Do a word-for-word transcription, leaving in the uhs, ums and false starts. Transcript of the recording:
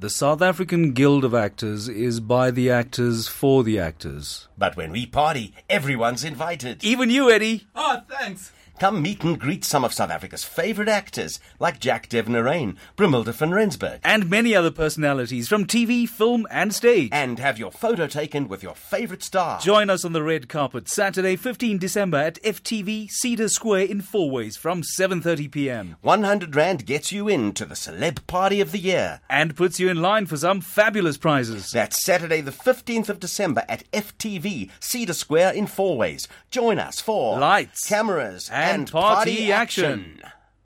The South African Guild of Actors is by the actors for the actors. But when we party, everyone's invited. Even you, Eddie. Oh, thanks. Come meet and greet some of South Africa's favourite actors, like Jack Devner-Rain, Brimilde van Rensburg. And many other personalities from T V, film and stage. And have your photo taken with your favourite star. Join us on the red carpet Saturday, fifteenth December at F T V Cedar Square in Fourways from seven thirty p m. one hundred rand gets you in to the celeb party of the year. And puts you in line for some fabulous prizes. That's Saturday the fifteenth of December at F T V Cedar Square in Fourways. Join us for lights, cameras, and, and party, party action. action.